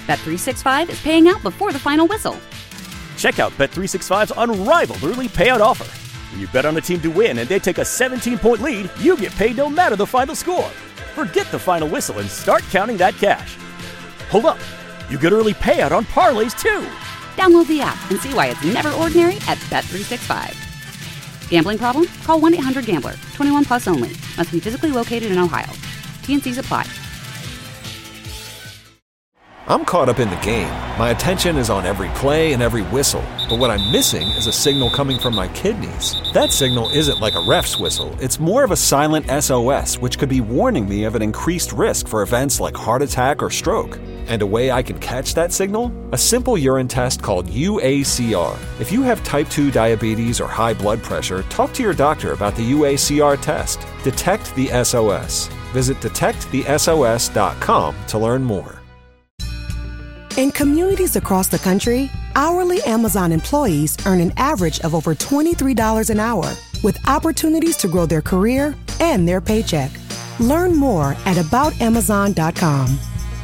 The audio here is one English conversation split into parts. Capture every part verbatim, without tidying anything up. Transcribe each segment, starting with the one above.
Bet three sixty-five is paying out before the final whistle. Check out Bet three sixty-five's unrivaled early payout offer. When you bet on a team to win and they take a seventeen-point lead, you get paid no matter the final score. Forget the final whistle and start counting that cash. Hold up. You get early payout on parlays, too. Download the app and see why it's never ordinary at Bet three sixty-five. Gambling problem? Call one eight hundred gambler. twenty-one plus only. Must be physically located in Ohio. T N Cs apply. I'm caught up in the game. My attention is on every play and every whistle. But what I'm missing is a signal coming from my kidneys. That signal isn't like a ref's whistle. It's more of a silent S O S, which could be warning me of an increased risk for events like heart attack or stroke. And a way I can catch that signal? A simple urine test called U A C R. If you have type two diabetes or high blood pressure, talk to your doctor about the U A C R test. Detect the S O S. Visit detect the S O S dot com to learn more. In communities across the country, hourly Amazon employees earn an average of over twenty-three dollars an hour, with opportunities to grow their career and their paycheck. Learn more at about amazon dot com.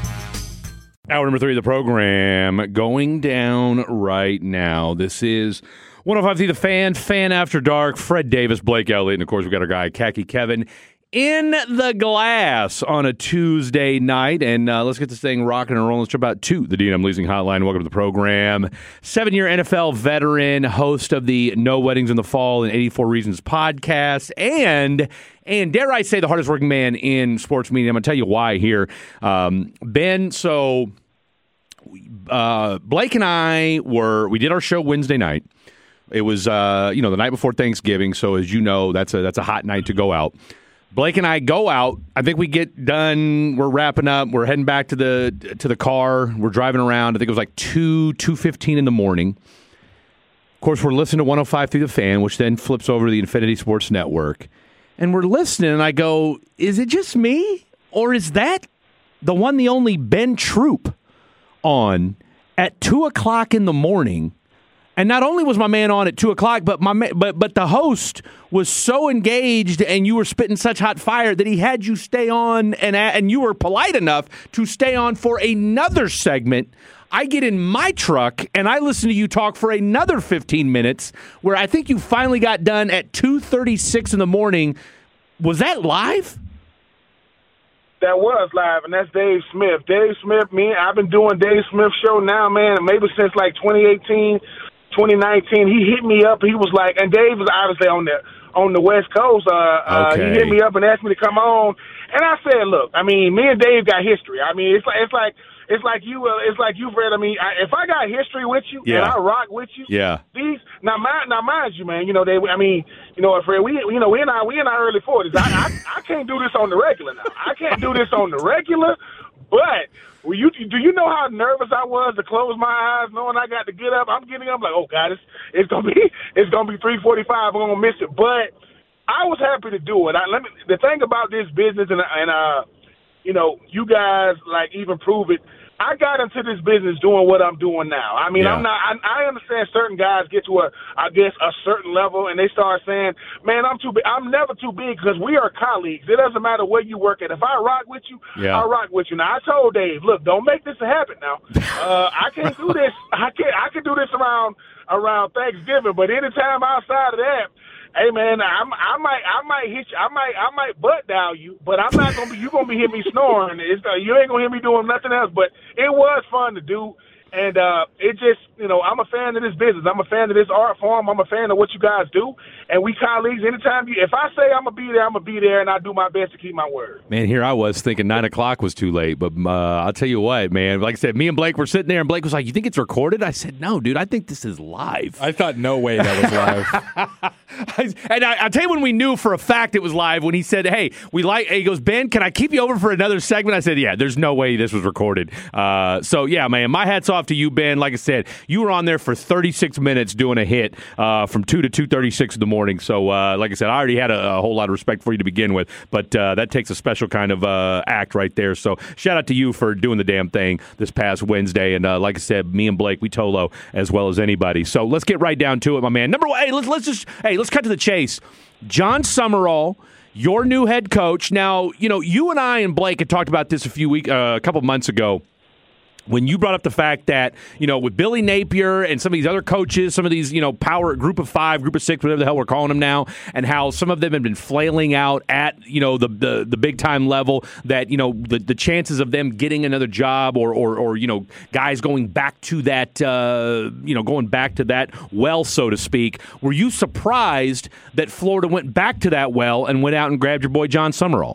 Hour number three of the program going down right now. This is one oh five point three The Fan, Fan After Dark. Fred Davis, Blake Elliott, and of course we got our guy Khaki Kevin in the glass on a Tuesday night. And uh, let's get this thing rocking and rolling. Let's jump out to the D and M Leasing Hotline. Welcome to the program. Seven-year N F L veteran, host of the No Weddings in the Fall and eighty-four Reasons podcast, and, and dare I say, the hardest working man in sports media. I'm going to tell you why here. Um, Ben, so uh, Blake and I were, we did our show Wednesday night. It was, uh, you know, the night before Thanksgiving. So as you know, that's a, that's a hot night to go out. Blake and I go out. I think we get done. We're wrapping up. We're heading back to the to the car. We're driving around. I think it was like two, two fifteen in the morning. Of course, we're listening to one oh five through The Fan, which then flips over to the Infinity Sports Network. And we're listening, and I go, is it just me? Or is that the one, the only Ben Troop on at two o'clock in the morning? And not only was my man on at two o'clock, but my ma- but but the host was so engaged, and you were spitting such hot fire that he had you stay on, and and you were polite enough to stay on for another segment. I get in my truck, and I listen to you talk for another fifteen minutes, where I think you finally got done at two thirty-six in the morning. Was that live? That was live, and that's Dave Smith. Dave Smith, me, I've been doing Dave Smith show now, man, maybe since like twenty eighteen. twenty nineteen, he hit me up. He was like, and Dave was obviously on the on the West Coast. Uh, okay. uh, he hit me up and asked me to come on, and I said, "Look, I mean, me and Dave got history. I mean, it's like it's like it's like you, uh, it's like you've read. I mean, I, if I got history with you yeah. and I rock with you, yeah. These now, mind, now mind you, man. You know, they. I mean, you know, Fred, we, you know, we in our we in our early forties. I, I I can't do this on the regular now. I can't do this on the regular, but." Well, you, do you know how nervous I was to close my eyes, knowing I got to get up? I'm getting up like, oh God, it's it's gonna be it's gonna be three forty-five. I'm gonna miss it, but I was happy to do it. I, let me. The thing about this business, and and uh, you know, you guys like even prove it. I got into this business doing what I'm doing now. I mean, yeah. I'm not. I, I understand certain guys get to a, I guess, a certain level, and they start saying, "Man, I'm too big." I'm never too big because we are colleagues. It doesn't matter where you work at. If I rock with you, yeah. I rock with you. Now, I told Dave, "Look, don't make this a habit. Now, uh, I can't do this. I can't. I can do this around around Thanksgiving, but anytime outside of that." Hey man, I'm, I might, I might hit you. I might, I might butt dial you, but I'm not gonna be. You gonna be hearing me snoring. It's, uh, you ain't gonna hear me doing nothing else. But it was fun to do, and uh, it just, you know, I'm a fan of this business. I'm a fan of this art form. I'm a fan of what you guys do, and we colleagues. Anytime you, if I say I'm gonna be there, I'm gonna be there, and I do my best to keep my word. Man, here I was thinking nine o'clock was too late, but uh, I'll tell you what, man. Like I said, me and Blake were sitting there, and Blake was like, "You think it's recorded?" I said, "No, dude. I think this is live." I thought, no way that was live. And I, I'll tell you when we knew for a fact it was live, when he said, hey, we like, he goes, Ben, can I keep you over for another segment? I said, yeah, there's no way this was recorded. Uh, so, yeah, man, my hat's off to you, Ben. Like I said, you were on there for thirty-six minutes doing a hit uh, from two to two thirty-six in the morning. So, uh, like I said, I already had a, a whole lot of respect for you to begin with, but uh, that takes a special kind of uh, act right there. So, shout out to you for doing the damn thing this past Wednesday. And uh, like I said, me and Blake, we Tolo as well as anybody. So, let's get right down to it, my man. Number one, hey, let's, let's just, hey, let's cut to the chase. John Summerall, your new head coach. Now, you know, you and I and Blake had talked about this a few weeks, uh, a couple months ago. when you brought up the fact that, you know, with Billy Napier and some of these other coaches, some of these, you know, power group of five, group of six, whatever the hell we're calling them now, and how some of them have been flailing out at, you know, the the, the big time level, that, you know, the, the chances of them getting another job or, or, or you know, guys going back to that, uh, you know, going back to that well, so to speak. Were you surprised that Florida went back to that well and went out and grabbed your boy John Summerall?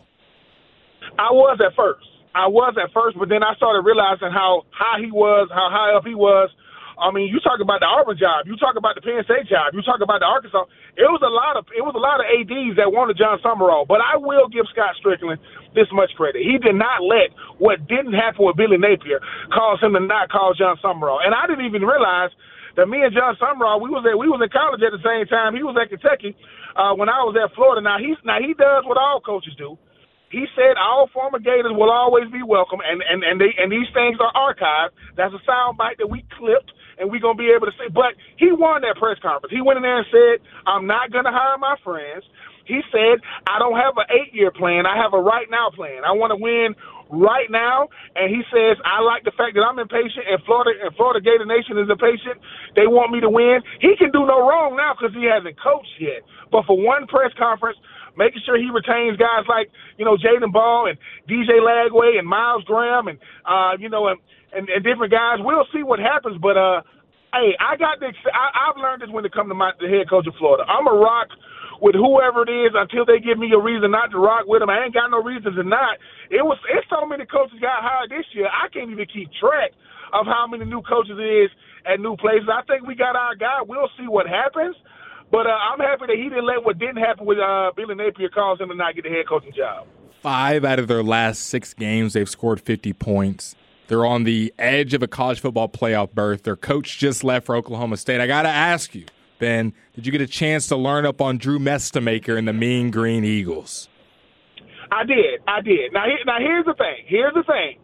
I was at first. I was at first, but then I started realizing how high he was, how high up he was. I mean, you talk about the Auburn job, you talk about the Penn State job, you talk about the Arkansas. It was a lot of it was a lot of A Ds that wanted John Summerall. But I will give Scott Strickland this much credit. He did not let what didn't happen with Billy Napier cause him to not call John Summerall. And I didn't even realize that me and John Summerall, we was at we was in college at the same time. He was at Kentucky uh, when I was at Florida. Now he's now he does what all coaches do. He said all former Gators will always be welcome, and, and, and, they, and these things are archived. That's a sound bite that we clipped, and we're going to be able to say. But he won that press conference. He went in there and said, I'm not going to hire my friends. He said, I don't have an eight-year plan. I have a right-now plan. I want to win right now. And he says, I like the fact that I'm impatient, and Florida and Florida Gator Nation is impatient. They want me to win. He can do no wrong now because he hasn't coached yet. But for one press conference, making sure he retains guys like, you know, Jaden Ball and D J Lagway and Miles Graham and, uh, you know, and, and, and different guys. We'll see what happens. But, uh, hey, I got this. I, I've learned this when it comes to my, the head coach of Florida. I'm a rock with whoever it is until they give me a reason not to rock with them. I ain't got no reason to not. It was it's so many coaches got hired this year, I can't even keep track of how many new coaches it is at new places. I think we got our guy. We'll see what happens. But uh, I'm happy that he didn't let what didn't happen with uh, Billy Napier cause him to not get the head coaching job. Five out of their last six games, they've scored fifty points. They're on the edge of a college football playoff berth. Their coach just left for Oklahoma State. I got to ask you, Ben, did you get a chance to learn up on Drew Mestemaker and the Mean Green Eagles? I did. I did. Now, here, now here's the thing. Here's the thing.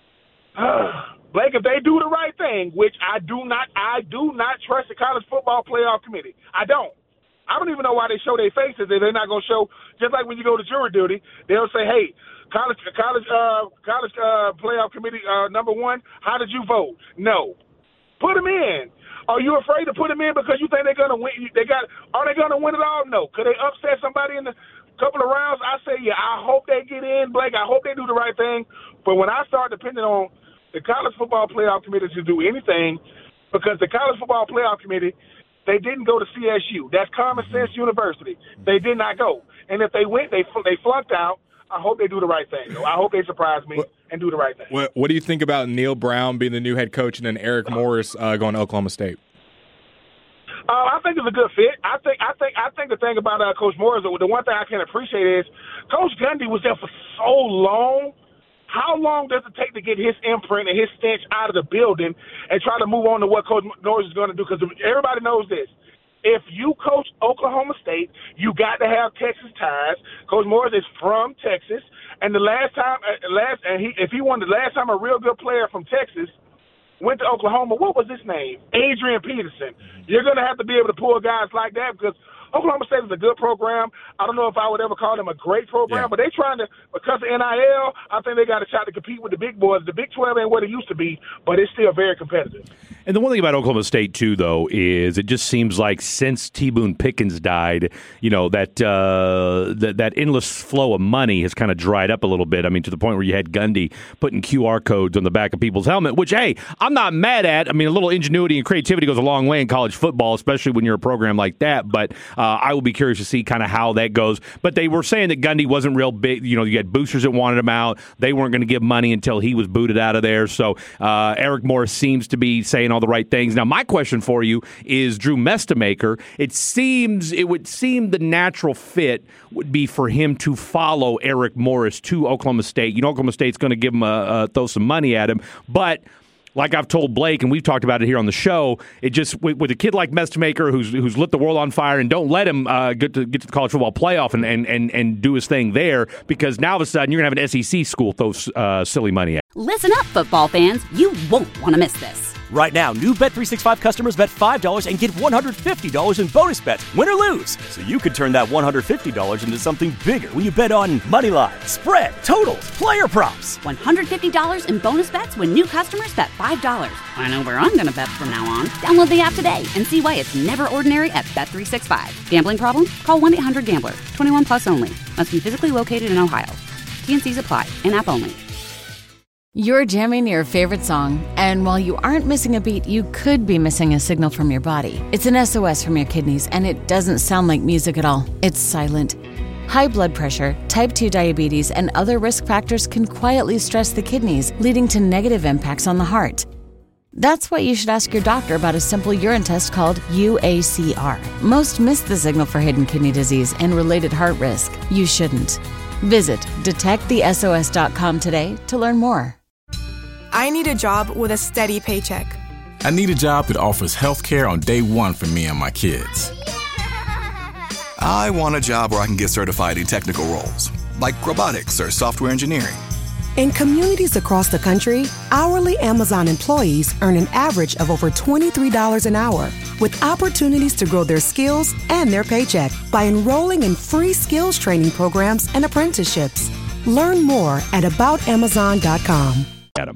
Blake, if they do the right thing, which I do not, I do not trust the college football playoff committee. I don't. I don't even know why they show their faces if they're not going to show. Just like when you go to jury duty, they'll say, "Hey, college, college, uh, college uh, playoff committee uh, number one, how did you vote?" No, put them in. Are you afraid to put them in because you think they're going to win? They got. Are they going to win it all? No. Could they upset somebody in the couple of rounds? I say, yeah. I hope they get in, Blake. I hope they do the right thing. But when I start depending on the college football playoff committee to do anything, because the college football playoff committee, they didn't go to C S U. That's Common Sense University. They did not go. And if they went, they they flunked out. I hope they do the right thing. I hope they surprise me and do the right thing. What, what do you think about Neil Brown being the new head coach and then Eric Morris uh, going to Oklahoma State? Uh, I think it's a good fit. I think I think I think the thing about uh, Coach Morris, the one thing I can appreciate is Coach Gundy was there for so long. How long does it take to get his imprint and his stench out of the building and try to move on to what Coach Morris is going to do? Because everybody knows this. If you coach Oklahoma State, you got to have Texas ties. Coach Morris is from Texas, and the last time, last and he, if he won the last time a real good player from Texas went to Oklahoma, what was his name? Adrian Peterson. You're going to have to be able to pull guys like that because Oklahoma State is a good program. I don't know if I would ever call them a great program, yeah. but they're trying to, because of N I L, I think they got a shot to compete with the big boys. The Big twelve ain't what it used to be, but it's still very competitive. And the one thing about Oklahoma State, too, though, is it just seems like since T. Boone Pickens died, you know, that, uh, that that endless flow of money has kind of dried up a little bit. I mean, to the point where you had Gundy putting Q R codes on the back of people's helmet, which, hey, I'm not mad at. I mean, a little ingenuity and creativity goes a long way in college football, especially when you're a program like that. But uh, I will be curious to see kind of how that goes. But they were saying that Gundy wasn't real big. You know, you had boosters that wanted him out. They weren't going to give money until he was booted out of there. So uh, Eric Morris seems to be saying all the right things. Now, my question for you is Drew Mestemaker. It seems it would seem the natural fit would be for him to follow Eric Morris to Oklahoma State. You know, Oklahoma State's going to give him a, a throw some money at him, but like I've told Blake, and we've talked about it here on the show, it just with, with a kid like Mestemaker who's who's lit the world on fire, and don't let him uh, get to get to the college football playoff and, and, and, and do his thing there, because now all of a sudden you're gonna have an S E C school throw uh, silly money at. Listen up, football fans. You won't want to miss this. Right now, new Bet three sixty-five customers bet five dollars and get one hundred fifty dollars in bonus bets, win or lose. So you could turn that one hundred fifty dollars into something bigger when you bet on money line, spread, totals, player props. one hundred fifty dollars in bonus bets when new customers bet five dollars. I know where I'm going to bet from now on. Download the app today and see why it's never ordinary at Bet three sixty-five. Gambling problem? Call one eight hundred gambler. twenty-one plus only. Must be physically located in Ohio. T N Cs apply. In-app only. You're jamming your favorite song, and while you aren't missing a beat, you could be missing a signal from your body. It's an S O S from your kidneys, and it doesn't sound like music at all. It's silent. High blood pressure, type two diabetes, and other risk factors can quietly stress the kidneys, leading to negative impacts on the heart. That's why you should ask your doctor about a simple urine test called U A C R. Most miss the signal for hidden kidney disease and related heart risk. You shouldn't. Visit detect the S O S dot com today to learn more. I need a job with a steady paycheck. I need a job that offers health care on day one for me and my kids. I want a job where I can get certified in technical roles, like robotics or software engineering. In communities across the country, hourly Amazon employees earn an average of over twenty-three dollars an hour, with opportunities to grow their skills and their paycheck by enrolling in free skills training programs and apprenticeships. Learn more at about amazon dot com. Adam.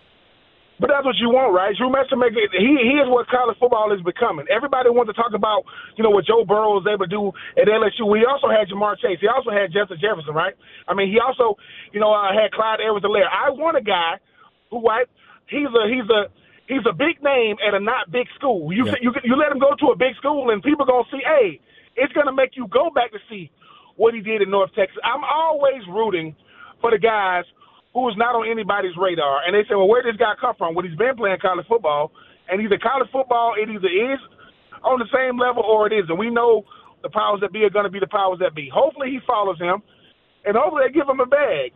But that's what you want, right? Drew Mester make it. He, he is what college football is becoming. Everybody wants to talk about, you know, what Joe Burrow was able to do at L S U. We also had Jamar Chase. He also had Justin Jefferson, right? I mean, he also, you know, uh, had Clyde Edwards-Helaire. I want a guy who, right? He's a he's a he's a big name at a not big school. You yeah. you you let him go to a big school, and people gonna see, hey, it's gonna make you go back to see what he did in North Texas. I'm always rooting for the guys who is not on anybody's radar. And they say, well, where did this guy come from? Well, he's been playing college football, and either college football, it either is on the same level or it isn't. We know the powers that be are going to be the powers that be. Hopefully he follows him, and hopefully they give him a bag.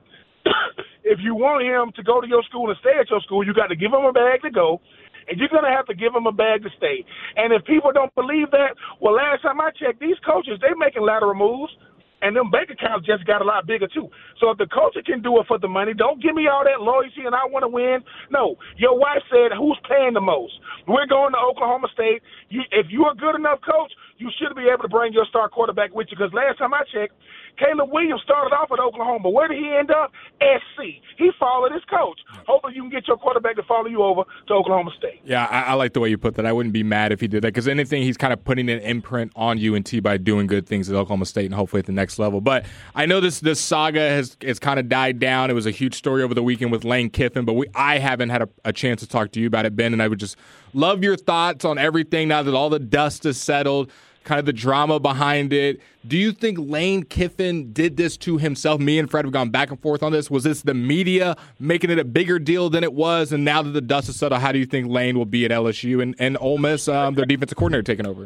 If you want him to go to your school and stay at your school, you got to give him a bag to go, and you're going to have to give him a bag to stay. And if people don't believe that, well, last time I checked, these coaches, they're making lateral moves. And them bank accounts just got a lot bigger, too. So if the coach can do it for the money, don't give me all that loyalty and I want to win. No, your wife said, who's paying the most? We're going to Oklahoma State. You, if you're a good enough coach, you should be able to bring your star quarterback with you. Because last time I checked, Caleb Williams started off at Oklahoma. Where did he end up? S C. He followed his coach. Hopefully you can get your quarterback to follow you over to Oklahoma State. Yeah, I, I like the way you put that. I wouldn't be mad if he did that because anything, he's kind of putting an imprint on U N T by doing good things at Oklahoma State and hopefully at the next level. But I know this this saga has it's kind of died down. It was a huge story over the weekend with Lane Kiffin, but we I haven't had a, a chance to talk to you about it, Ben, and I would just love your thoughts on everything now that all the dust is settled. Kind of the drama behind it. Do you think Lane Kiffin did this to himself? Me and Fred have gone back and forth on this. Was this the media making it a bigger deal than it was? And now that the dust is settled, how do you think Lane will be at L S U and, and Ole Miss, um, their defensive coordinator, taking over?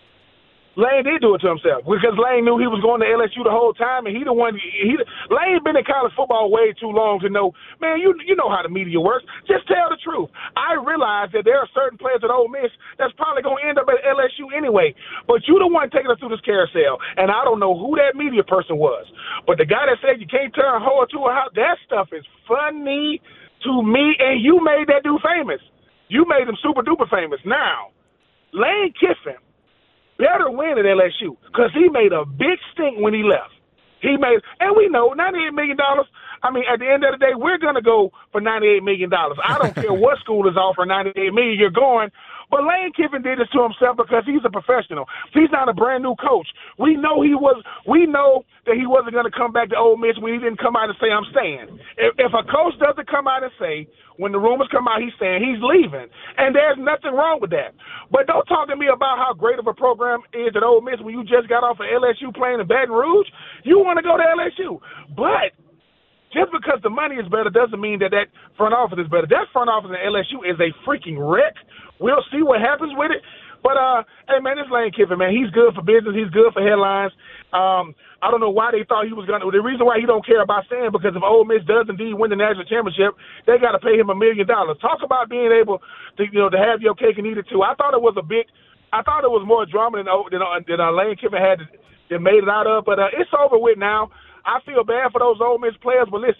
Lane did do it to himself because Lane knew he was going to L S U the whole time, and he the one. He Lane been in college football way too long to know. Man, you you know how the media works. Just tell the truth. I realize that there are certain players at Ole Miss that's probably going to end up at L S U anyway. But you the one taking us through this carousel, and I don't know who that media person was. But the guy that said you can't turn a hoe into a house, that stuff is funny to me, and you made that dude famous. You made him super duper famous. Now, Lane Kiffin better win at L S U because he made a big stink when he left. He made, and we know ninety-eight million dollars. I mean, at the end of the day, we're going to go for ninety-eight million dollars. I don't care what school is offering ninety-eight million dollars, you're going. But Lane Kiffin did this to himself because he's a professional. He's not a brand new coach. We know he was. We know that he wasn't going to come back to Ole Miss when he didn't come out and say, I'm staying. If, if a coach doesn't come out and say, when the rumors come out, he's saying he's leaving. And there's nothing wrong with that. But don't talk to me about how great of a program is at Ole Miss when you just got off of L S U playing in Baton Rouge. You want to go to L S U. But just because the money is better doesn't mean that that front office is better. That front office in L S U is a freaking wreck. We'll see what happens with it. But, uh, hey, man, this Lane Kiffin, man, he's good for business. He's good for headlines. Um, I don't know why they thought he was going to – the reason why he don't care about staying because if Ole Miss does indeed win the national championship, they got to pay him a million dollars. Talk about being able to, you know, to have your cake and eat it too. I thought it was a big – I thought it was more drama than, than, than uh, Lane Kiffin had that made it out of. But uh, it's over with now. I feel bad for those Ole Miss players, but listen,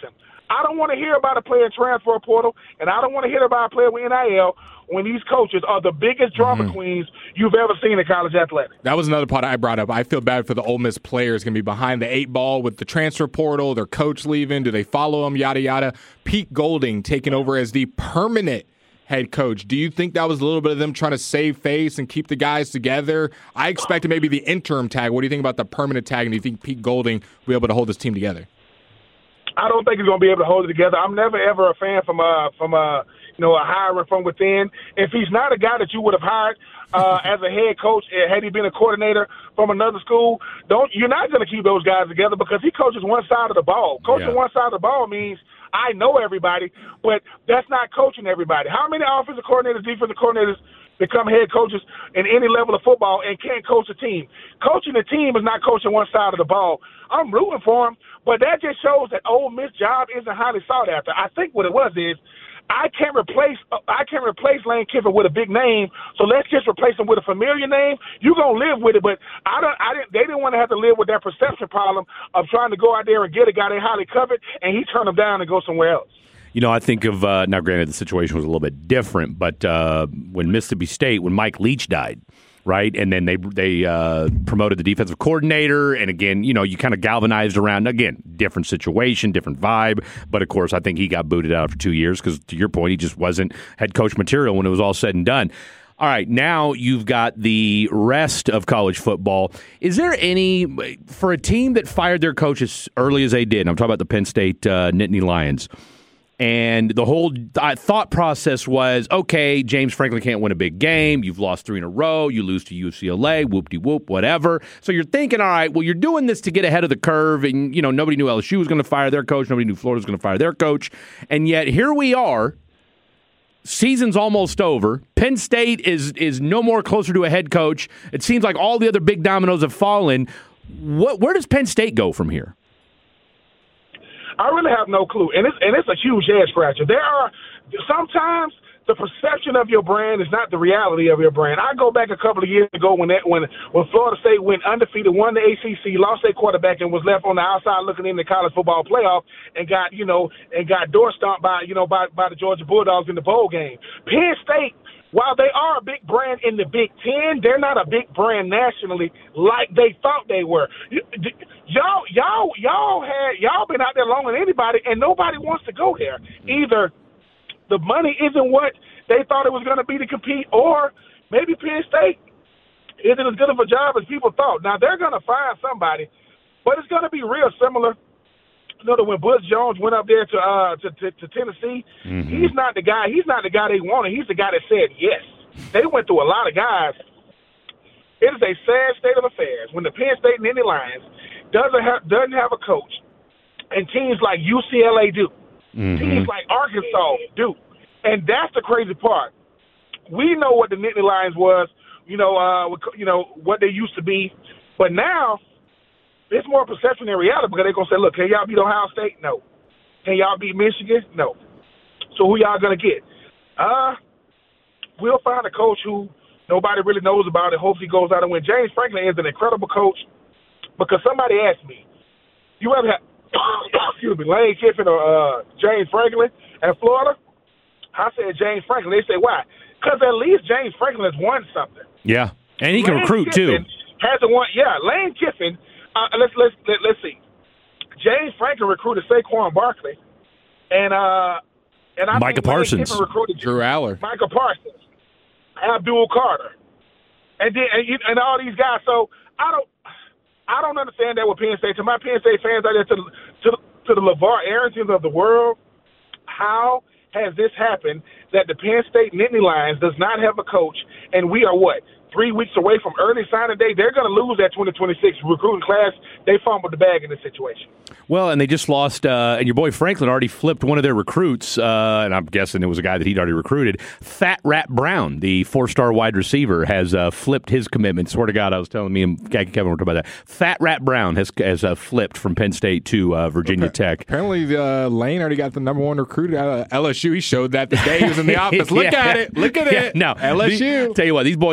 I don't want to hear about a player transfer portal, and I don't want to hear about a player with N I L when these coaches are the biggest drama mm-hmm. queens you've ever seen in college athletics. That was another part I brought up. I feel bad for the Ole Miss players going to be behind the eight ball with the transfer portal, their coach leaving. Do they follow him, yada, yada. Pete Golding taking over as the permanent head coach. Do you think that was a little bit of them trying to save face and keep the guys together? I expected maybe the interim tag. What do you think about the permanent tag, and do you think Pete Golding will be able to hold this team together? I don't think he's going to be able to hold it together. I'm never, ever a fan from uh, from uh, you know, a hiring from within. If he's not a guy that you would have hired uh, as a head coach, had he been a coordinator from another school, don't you're not going to keep those guys together because he coaches one side of the ball. Coaching yeah. one side of the ball means I know everybody, but that's not coaching everybody. How many offensive coordinators, defensive coordinators become head coaches in any level of football and can't coach a team? Coaching a team is not coaching one side of the ball. I'm rooting for him, but that just shows that Ole Miss job isn't highly sought after. I think what it was is I can't replace I can't replace Lane Kiffin with a big name, so let's just replace him with a familiar name. You're gonna live with it, but I don't. I didn't. They didn't want to have to live with that perception problem of trying to go out there and get a guy they highly covered, and he turned them down and go somewhere else. You know, I think of uh, now. Granted, the situation was a little bit different, but uh, when Mississippi State, when Mike Leach died. Right, and then they they uh, promoted the defensive coordinator, and again, you know, you kind of galvanized around, again, different situation, different vibe, but of course, I think he got booted out after two years because, to your point, he just wasn't head coach material when it was all said and done. All right, now you've got the rest of college football. Is there any, for a team that fired their coach as early as they did, and I'm talking about the Penn State uh, Nittany Lions, and the whole th- thought process was, okay, James Franklin can't win a big game. You've lost three in a row. You lose to U C L A, whoop-de-whoop, whatever. So you're thinking, all right, well, you're doing this to get ahead of the curve. And, you know, nobody knew L S U was going to fire their coach. Nobody knew Florida was going to fire their coach. And yet here we are. Season's almost over. Penn State is is no more closer to a head coach. It seems like all the other big dominoes have fallen. What, where does Penn State go from here? I really have no clue, and it's and it's a huge head scratcher. There are sometimes the perception of your brand is not the reality of your brand. I go back a couple of years ago when that, when when Florida State went undefeated, won the A C C, lost their quarterback, and was left on the outside looking in the college football playoff, and got you know and got door stomped by you know by by the Georgia Bulldogs in the bowl game. Penn State, while they are a big brand in the Big Ten, they're not a big brand nationally like they thought they were. Y'all, y'all, y'all had y'all been out there longer than anybody, and nobody wants to go there. Either the money isn't what they thought it was going to be to compete, or maybe Penn State isn't as good of a job as people thought. Now they're going to find somebody, but it's going to be real similar. You know that when Butch Jones went up there to uh to, to, to Tennessee, mm-hmm. he's not the guy. He's not the guy they wanted. He's the guy that said yes. They went through a lot of guys. It is a sad state of affairs when the Penn State Nittany Lions doesn't have doesn't have a coach, and teams like U C L A do, mm-hmm. teams like Arkansas do, and that's the crazy part. We know what the Nittany Lions was, you know, uh, you know what they used to be, but now it's more perception than reality because they're gonna say, look, can y'all beat Ohio State? No. Can y'all beat Michigan? No. So who y'all gonna get? Uh, we'll find a coach who nobody really knows about and hopefully goes out and wins. James Franklin is an incredible coach. Because somebody asked me, you ever have, excuse me, Lane Kiffin or uh, James Franklin at Florida? I said James Franklin. They say, why? Because at least James Franklin has won something. Yeah, and he can Lane recruit, Kiffin too. Hasn't won. Yeah, Lane Kiffin, uh, let's, let's, let, let's see. James Franklin recruited Saquon Barkley. And, uh, and I Micah Parsons. recruited Drew Aller. Micah Parsons. Abdul Carter. And, then, and, and all these guys. So I don't. I don't understand that with Penn State. To my Penn State fans out there, to, to, to the LeVar Arringtons of the world, how has this happened that the Penn State Nittany Lions does not have a coach, and we are what? Three weeks away from early signing day? They're going to lose that twenty twenty-six recruiting class. They fumbled the bag in this situation. Well, and they just lost, uh, and your boy Franklin already flipped one of their recruits, uh, and I'm guessing it was a guy that he'd already recruited. Fat Rat Brown, the four-star wide receiver, has uh, flipped his commitment. Swear to God, I was telling me and Kevin were talking about that. Fat Rat Brown has has uh, flipped from Penn State to uh, Virginia okay. Tech. Apparently, uh, Lane already got the number one recruit out of L S U. He showed that the day he was in the office. Look yeah. at it. Look at yeah. it. No, L S U. These, tell you what, these boys ain't playing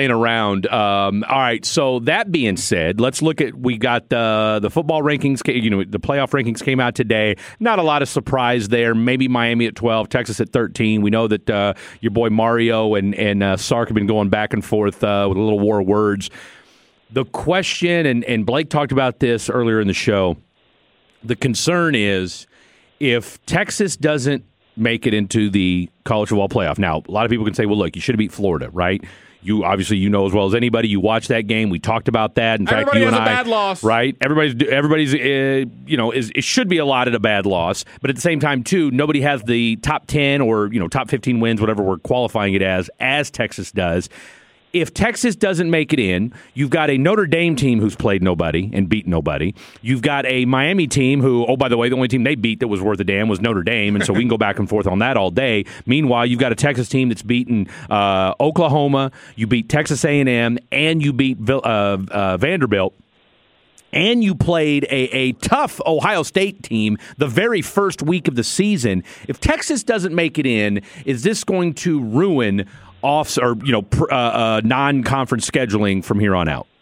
playing around. Um, all right, so that being said, let's look at, we got the, the football rankings, you know, the playoff rankings came out today. Not a lot of surprise there. Maybe Miami at twelve, Texas at thirteen. We know that uh, your boy Mario and, and uh, Sark have been going back and forth uh, with a little war of words. The question, and, and Blake talked about this earlier in the show, the concern is if Texas doesn't make it into the college football playoff. Now, a lot of people can say, well, look, you should have beat Florida, right? You obviously, you know as well as anybody, you watched that game. We talked about that. In Everybody fact, you has and a I, bad loss. Right? Everybody's, everybody's, uh, you know, is it should be allotted a bad loss, but at the same time, too, nobody has the top ten or you know top fifteen wins, whatever we're qualifying it as, as Texas does. If Texas doesn't make it in, you've got a Notre Dame team who's played nobody and beat nobody. You've got a Miami team who, oh, by the way, the only team they beat that was worth a damn was Notre Dame, and so we can go back and forth on that all day. Meanwhile, you've got a Texas team that's beaten uh, Oklahoma, you beat Texas A and M, and you beat uh, uh, Vanderbilt. And you played a, a tough Ohio State team the very first week of the season. If Texas doesn't make it in, is this going to ruin off or you know pr- uh, uh, non-conference scheduling from here on out?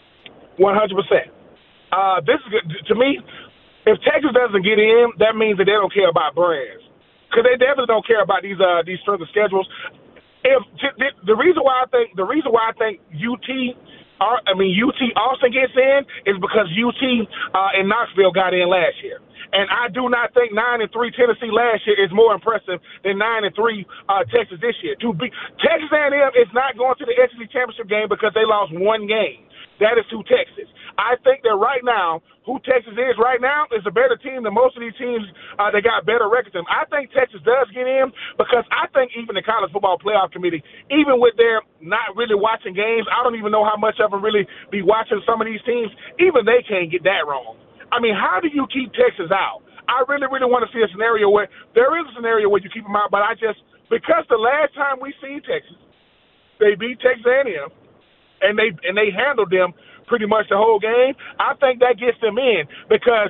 One hundred percent. Uh, this is good. To me. If Texas doesn't get in, that means that they don't care about brands, because they definitely don't care about these uh, these strength of schedules. If the, the reason why I think the reason why I think U T. I mean, U T Austin gets in is because U T uh, in Knoxville got in last year. And I do not think nine and three Tennessee last year is more impressive than nine and three uh, Texas this year. To be Texas A and M is not going to the S E C championship game because they lost one game. That is to Texas. I think that right now, who Texas is right now is a better team than most of these teams uh, that got better records than them. I think Texas does get in because I think even the College Football Playoff Committee, even with their not really watching games, I don't even know how much of them really be watching some of these teams, even they can't get that wrong. I mean, how do you keep Texas out? I really, really want to see a scenario where there is a scenario where you keep them out, but I just, because the last time we seen Texas, they beat Texas A and M, and they and they handled them pretty much the whole game. I think that gets them in because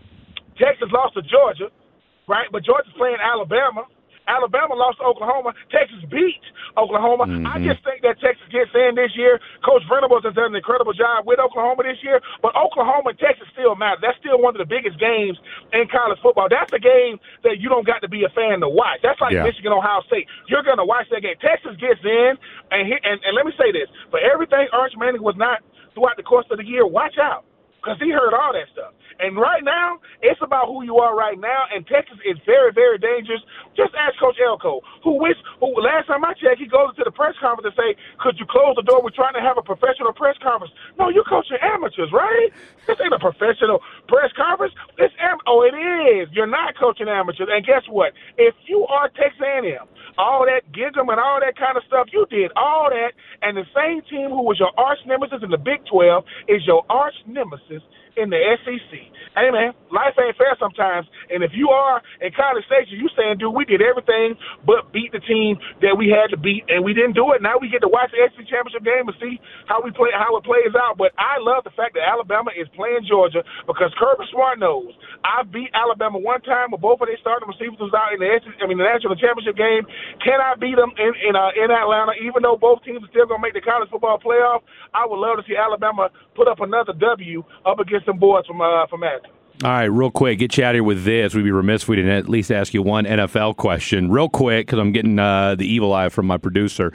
Texas lost to Georgia, right? But Georgia's playing Alabama. Alabama lost to Oklahoma. Texas beat Oklahoma. Mm-hmm. I just think that Texas gets in this year. Coach Venables has done an incredible job with Oklahoma this year, but Oklahoma and Texas still matter. That's still one of the biggest games in college football. That's a game that you don't got to be a fan to watch. That's like yeah. Michigan, Ohio State. You're going to watch that game. Texas gets in, and, he, and and let me say this. For everything Arch Manning was not throughout the course of the year, watch out, because he heard all that stuff. And right now, it's about who you are right now, and Texas is very, very dangerous. Just ask Coach Elko, who wish, who last time I checked, he goes to the press conference and say, could you close the door? We're trying to have a professional press conference. No, you're coaching amateurs, right? This ain't a professional press conference. It's am- Oh, it is. You're not coaching amateurs. And guess what? If you are Texas A and M, all that gig'em and all that kind of stuff, you did all that, and the same team who was your arch nemesis in the Big twelve is your arch nemesis in the S E C. Hey, man, life ain't fair sometimes. And if you are in College Station, you saying, dude, we did everything but beat the team that we had to beat, and we didn't do it. Now we get to watch the S E C championship game and see how we play, how it plays out. But I love the fact that Alabama is playing Georgia because Kirby Smart knows I beat Alabama one time with both of their starting receivers was out in the S E C, I mean the national championship game. Can I beat them in in, uh, in Atlanta? Even though both teams are still gonna make the college football playoff, I would love to see Alabama put up another W up against them boys from uh, from Atlanta. All right, real quick, get you out of here with this. We'd be remiss if we didn't at least ask you one N F L question. Real quick, because I'm getting uh, the evil eye from my producer.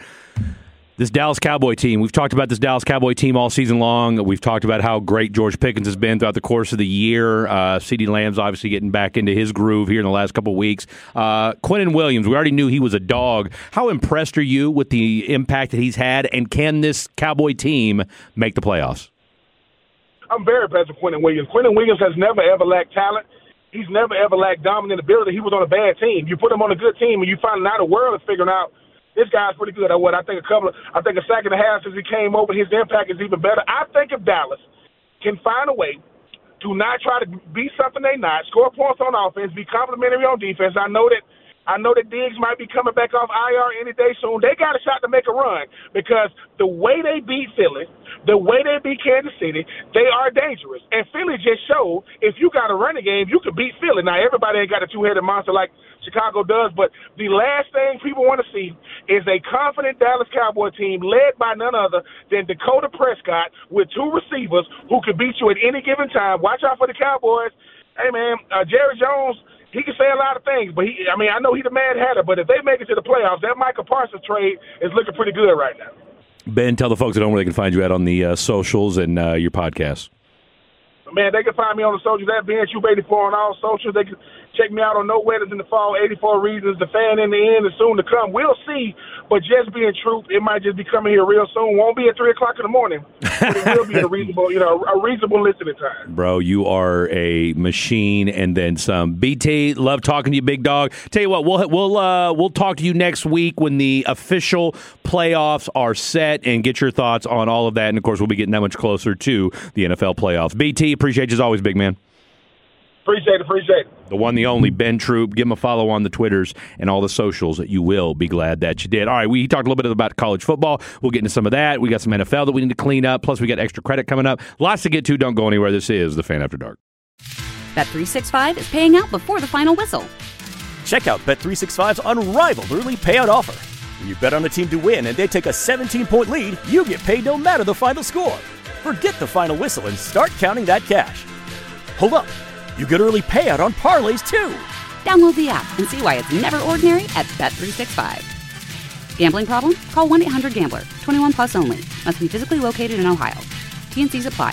This Dallas Cowboy team, we've talked about this Dallas Cowboy team all season long. We've talked about how great George Pickens has been throughout the course of the year. Uh, CeeDee Lamb's obviously getting back into his groove here in the last couple of weeks. Uh, Quinnen Williams, we already knew he was a dog. How impressed are you with the impact that he's had, and can this Cowboy team make the playoffs? I'm very impressed with Quinnen Williams. Quinnen Williams has never, ever lacked talent. He's never, ever lacked dominant ability. He was on a bad team. You put him on a good team, and you find out the world is figuring out this guy's pretty good. I what I think a couple of, I think a second and a half since he came over, his impact is even better. I think if Dallas can find a way to not try to be something they're not, score points on offense, be complimentary on defense. I know that I know that Diggs might be coming back off I R any day soon. They got a shot to make a run because the way they beat Philly, the way they beat Kansas City, they are dangerous. And Philly just showed if you got a running game, you can beat Philly. Now, everybody ain't got a two-headed monster like Chicago does, but the last thing people want to see is a confident Dallas Cowboy team led by none other than Dakota Prescott with two receivers who can beat you at any given time. Watch out for the Cowboys. Hey, man, uh, Jerry Jones, he can say a lot of things, but he, I mean, I know he's a Mad Hatter, but if they make it to the playoffs, that Michael Parsons trade is looking pretty good right now. Ben, tell the folks at home where they can find you at on the uh, socials and uh, your podcast. Man, they can find me on the socials at B N Tube eighty-four on all socials. They can check me out on No Wetters in the Fall, eighty-four Reasons, The Fan in the End is soon to come. We'll see, but just being truth, it might just be coming here real soon. Won't be at three o'clock in the morning, but it will be a reasonable, you know, a reasonable listening time. Bro, you are a machine and then some. B T, love talking to you, big dog. Tell you what, we'll we'll uh, we'll talk to you next week when the official playoffs are set and get your thoughts on all of that. And of course, we'll be getting that much closer to the N F L playoffs. B T, appreciate you as always, big man. Appreciate it, appreciate it. The one, the only, Ben Troop. Give him a follow on the Twitters and all the socials. You will be glad that you did. All right, we talked a little bit about college football. We'll get into some of that. We got some N F L that we need to clean up. Plus, we got extra credit coming up. Lots to get to. Don't go anywhere. This is The Fan After Dark. Bet three sixty-five is paying out before the final whistle. Check out Bet three sixty-five's unrivaled early payout offer. When you bet on a team to win and they take a seventeen-point lead, you get paid no matter the final score. Forget the final whistle and start counting that cash. Hold up. You get early payout on parlays, too. Download the app and see why it's never ordinary at Bet three sixty-five. Gambling problem? Call one eight hundred gambler. twenty-one plus only. Must be physically located in Ohio. T N Cs apply.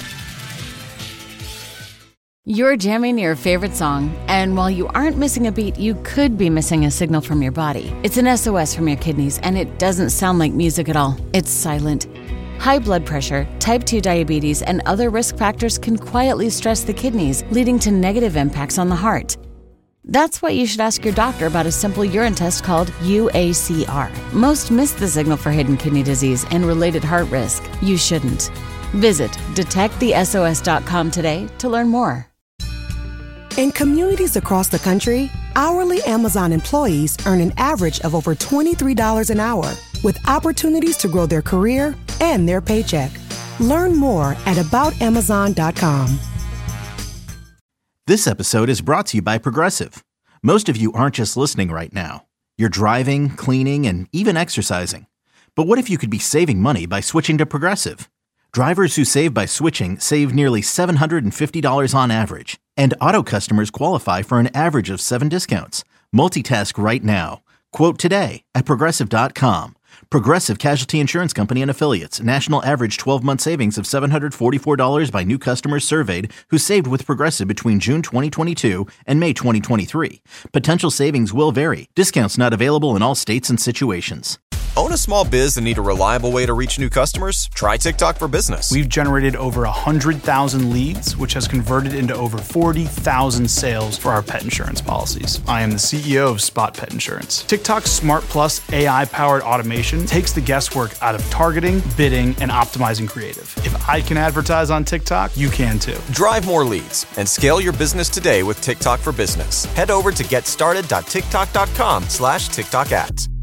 You're jamming your favorite song, and while you aren't missing a beat, you could be missing a signal from your body. It's an S O S from your kidneys, and it doesn't sound like music at all. It's silent. High blood pressure, type two diabetes, and other risk factors can quietly stress the kidneys, leading to negative impacts on the heart. That's why you should ask your doctor about a simple urine test called U A C R. Most miss the signal for hidden kidney disease and related heart risk. You shouldn't. Visit detect the S O S dot com today to learn more. In communities across the country, hourly Amazon employees earn an average of over twenty-three dollars an hour, with opportunities to grow their career and their paycheck. Learn more at about amazon dot com. This episode is brought to you by Progressive. Most of you aren't just listening right now. You're driving, cleaning, and even exercising. But what if you could be saving money by switching to Progressive? Drivers who save by switching save nearly seven hundred fifty dollars on average. And auto customers qualify for an average of seven discounts. Multitask right now. Quote today at progressive dot com. Progressive Casualty Insurance Company and Affiliates. National average twelve-month savings of seven hundred forty-four dollars by new customers surveyed who saved with Progressive between June twenty twenty-two and May twenty twenty-three. Potential savings will vary. Discounts not available in all states and situations. Own a small biz and need a reliable way to reach new customers? Try TikTok for Business. We've generated over one hundred thousand leads, which has converted into over forty thousand sales for our pet insurance policies. I am the C E O of Spot Pet Insurance. TikTok's Smart Plus A I-powered automation takes the guesswork out of targeting, bidding, and optimizing creative. If I can advertise on TikTok, you can too. Drive more leads and scale your business today with TikTok for Business. Head over to getstarted dot tiktok dot com slash TikTok ads.